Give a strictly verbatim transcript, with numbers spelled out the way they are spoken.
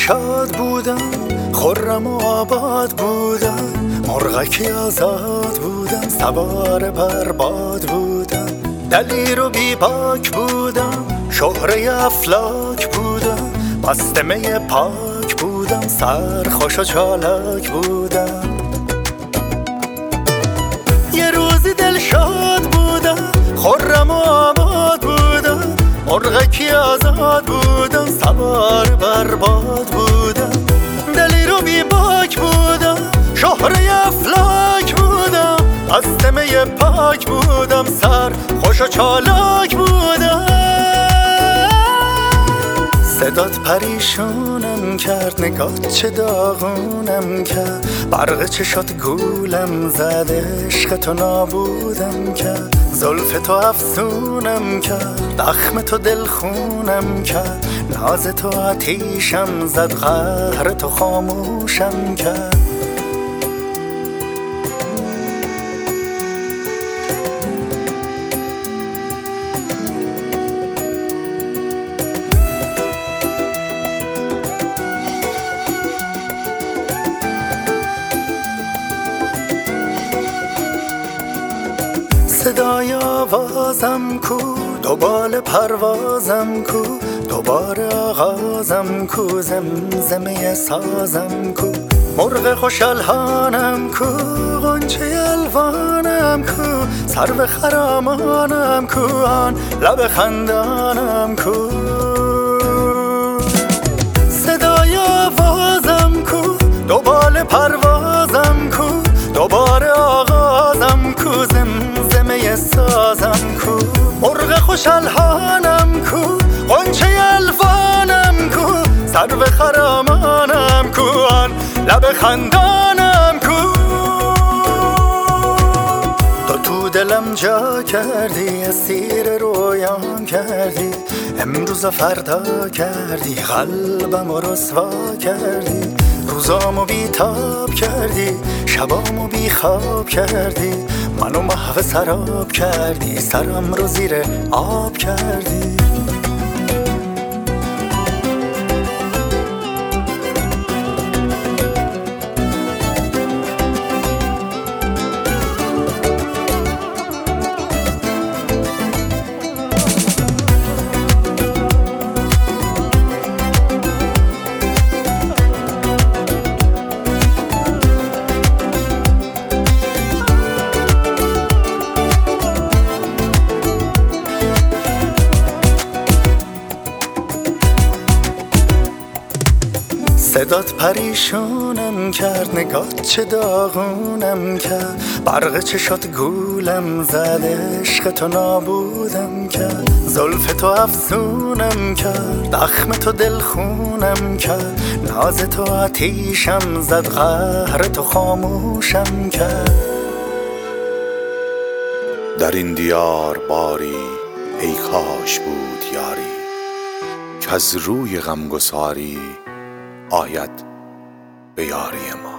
شاد بودم، خرم و آباد بودم، مرغکی آزاد بودم، سوار بر باد بودم، دلیر و بی باک بودم، شهره افلاک بودم، مست می پاک بودم، سرخوش و چالاک بودم. یه روزی دل شاد بودم، خرم و آباد بودم، مرغکی آزاد بودم، سوار بر باد بودم، دلیر و بی باک بودم، شهره افلاک بودم، مست می پاک بودم، سر خوش و چالاک بودم. صدات پریشونم کرد، نگات چه داغونم کرد، برق چشات گولم زد، عشق تو نابودم کرد، زلف تو افسونم کرد، زخم تو دلخونم کرد، ناز تو آتیشم زد، قهر تو خاموشم کرد. صدای آوازم کو، دوبال پروازم کو، دوباره آغازم کو، زمزمه سازم کو، مرغ خوش الحانم کو، غنچه الوانم کو، سرو خرامانم کو، آن لب خندانم کو. صدای آوازم کو، دوبال پروازم کو، دوباره آغازم کو، زمزمه سازم کو، مرغ خوش الحانم کو، غنچه الوانم کو، سرو خرامانم کو، آن لب خندانم کو. تو تو دلم جا کردی، اسیر رویان کردی، امروز و فردا کردی، قلبم رو رسوا کردی، روزامو بی تاب کردی، شبامو بی خواب کردی، منو محو سراب کردی، سرم رو زیر آب کردی. صدات پریشونم کرد، نگات چه داغونم کرد، برق چشات گولم زد، عشق تو نابودم کرد، زلف تو افسونم کرد، زخم تو دلخونم کرد، ناز تو آتیشم زد، قهر تو خاموشم کرد. در این دیار باری ای کاش بود یاری، که از روی غمگساری آید به یاری ما.